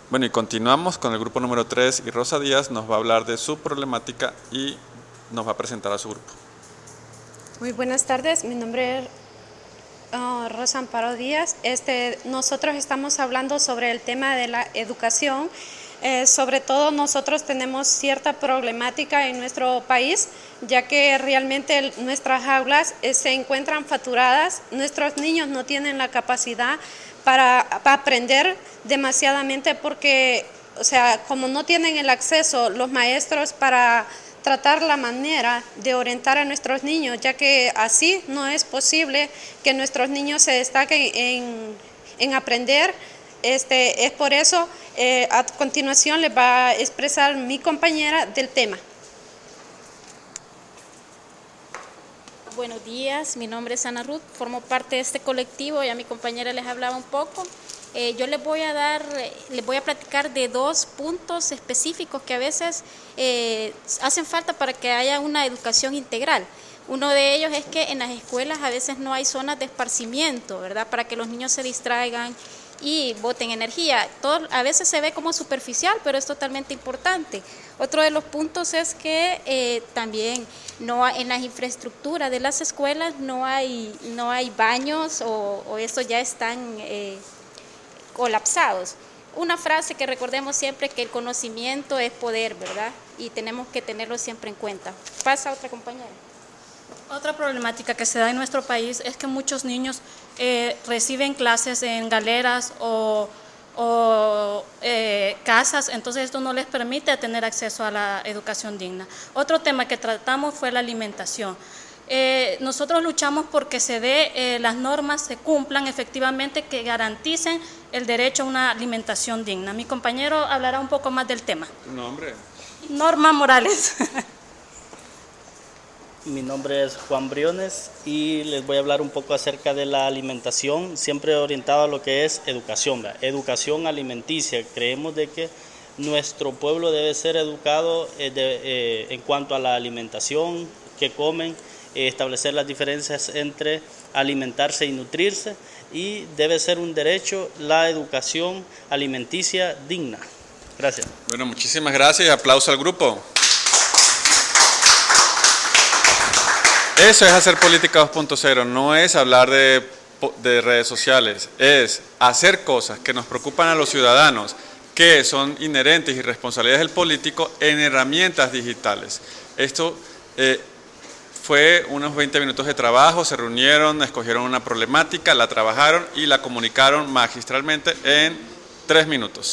Bueno, y continuamos con el grupo número 3 y Rosa Díaz nos va a hablar de su problemática y nos va a presentar a su grupo. Muy buenas tardes, mi nombre es Rosa Amparo Díaz. Nosotros estamos hablando sobre el tema de la educación. Sobre todo nosotros tenemos cierta problemática en nuestro país, ya que realmente nuestras aulas se encuentran saturadas, nuestros niños no tienen la capacidad para aprender demasiadamente porque, como no tienen el acceso los maestros para tratar la manera de orientar a nuestros niños, ya que así no es posible que nuestros niños se destaquen en aprender. Es por eso, a continuación les va a expresar mi compañera del tema. Buenos días, mi nombre es Ana Ruth, formo parte de este colectivo, ya mi compañera les hablaba un poco. Yo les voy a platicar de dos puntos específicos que a veces hacen falta para que haya una educación integral. Uno de ellos es que en las escuelas a veces no hay zonas de esparcimiento, ¿verdad? Para que los niños se distraigan y boten energía. Todo a veces se ve como superficial, pero es totalmente importante. Otro de los puntos es que también en las infraestructuras de las escuelas no hay baños o estos ya están colapsados. Una frase que recordemos siempre, que el conocimiento es poder, ¿verdad? Y tenemos que tenerlo siempre en cuenta. Pasa otra compañera. Otra problemática que se da en nuestro país es que muchos niños reciben clases en galeras o casas, entonces esto no les permite tener acceso a la educación digna. Otro tema que tratamos fue la alimentación. Nosotros luchamos porque las normas se cumplan efectivamente, que garanticen el derecho a una alimentación digna. Mi compañero hablará un poco más del tema. ¿Tu nombre? Norma Morales. Mi nombre es Juan Briones y les voy a hablar un poco acerca de la alimentación, siempre orientado a lo que es educación, ¿verdad? Educación alimenticia. Creemos de que nuestro pueblo debe ser educado en cuanto a la alimentación que comen, establecer las diferencias entre alimentarse y nutrirse, y debe ser un derecho la educación alimenticia digna. Gracias. Bueno, muchísimas gracias y aplauso al grupo. Eso es hacer política 2.0, no es hablar de redes sociales, es hacer cosas que nos preocupan a los ciudadanos, que son inherentes y responsabilidades del político en herramientas digitales. Esto fue unos 20 minutos de trabajo, se reunieron, escogieron una problemática, la trabajaron y la comunicaron magistralmente en 3 minutos.